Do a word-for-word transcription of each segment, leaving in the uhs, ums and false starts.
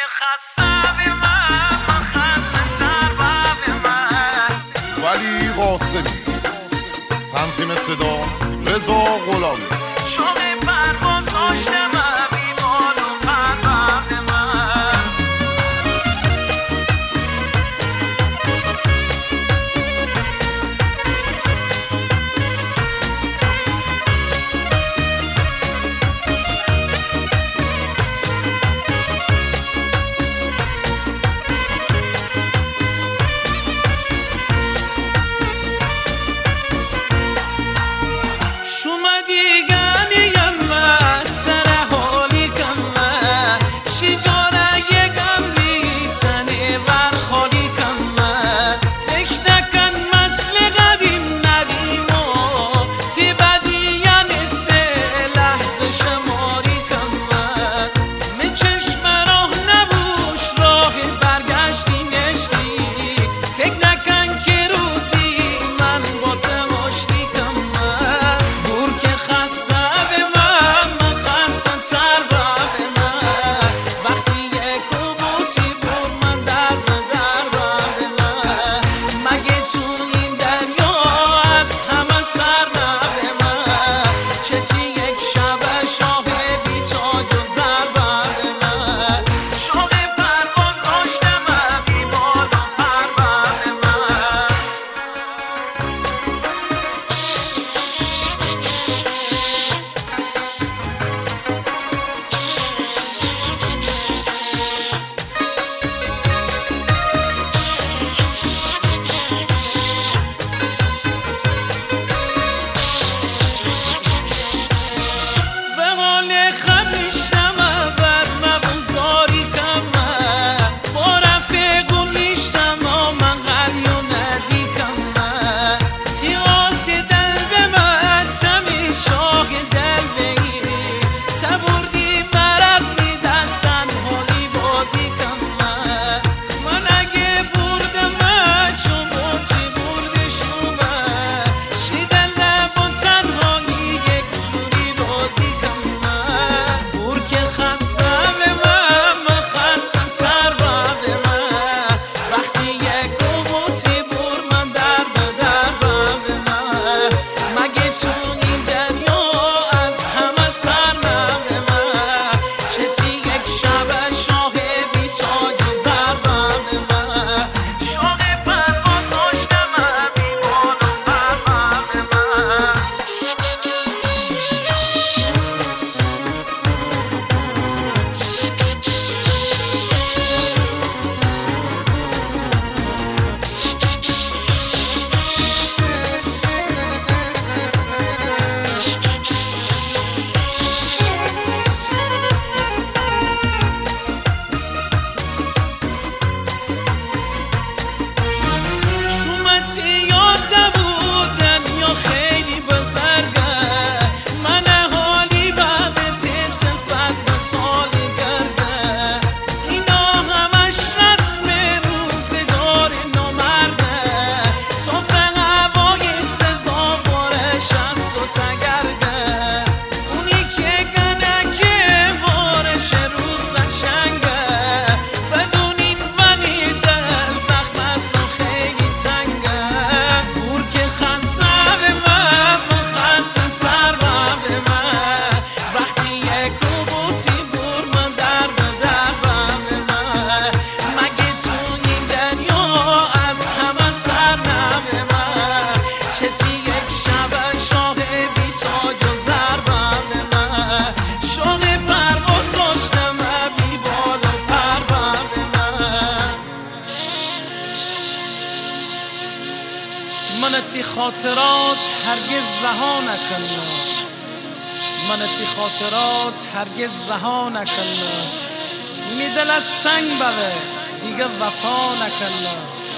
خسته به من خسته تر به من ولی قاسمی تنظیم صدا رضا غلامی شوق پرواز داشته من بی بال و پر به من منتی خاطرات هرگز رها نکنه منتی خاطرات هرگز رها نکنه می دل از سنگ بره دیگه وفا نکنه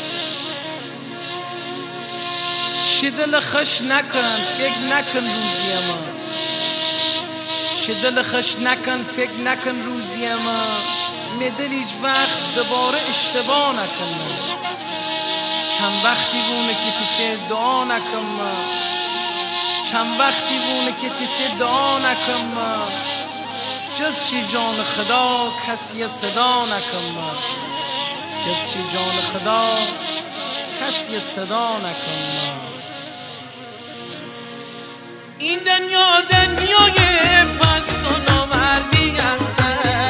شی دل خش نکن فکر نکن روزی ما شی دل خش نکن فکر نکن روزی ما می دل هیچ وقت دوباره اشتباه نکنه چند وقتی بونه که تو سه دعا نکم چند وقتی بونه که تو سه دعا نکم جز چی جان خدا کسی صدا نکن من، جز چی جان خدا کسی صدا نکن من. این دنیا دنیای پست و نامردی است،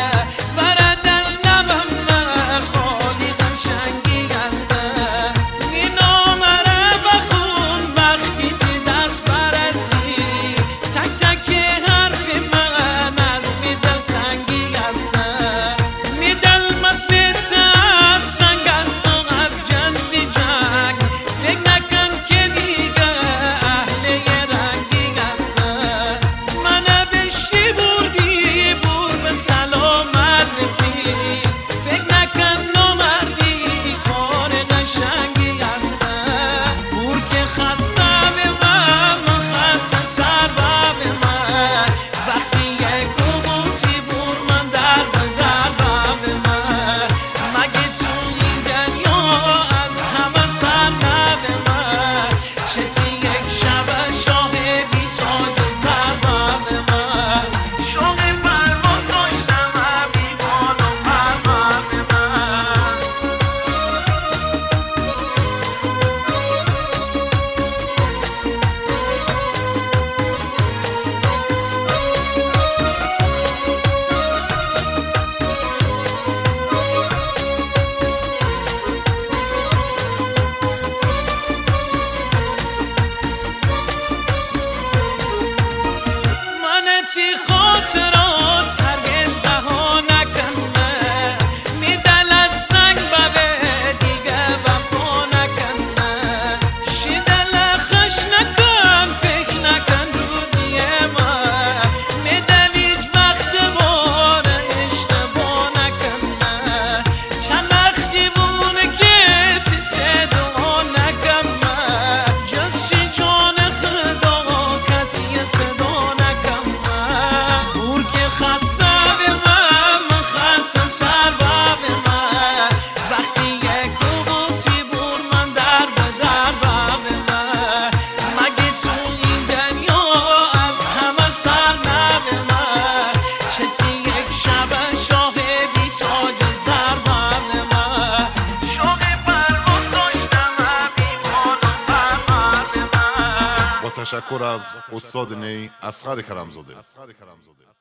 خاطرات هرگز رها نکنه، می دل از سنگ ببه دیگه وفا نکنه. شی دل خش نکن فکر نکن روزی من، می دل هیچ وقت بار اشتباه نکنه. چند وقت دیوونه که تی صدا نکنه، جز چی جان خدا کسی صدا تشکر از استاد نی اصغر کرمزاده.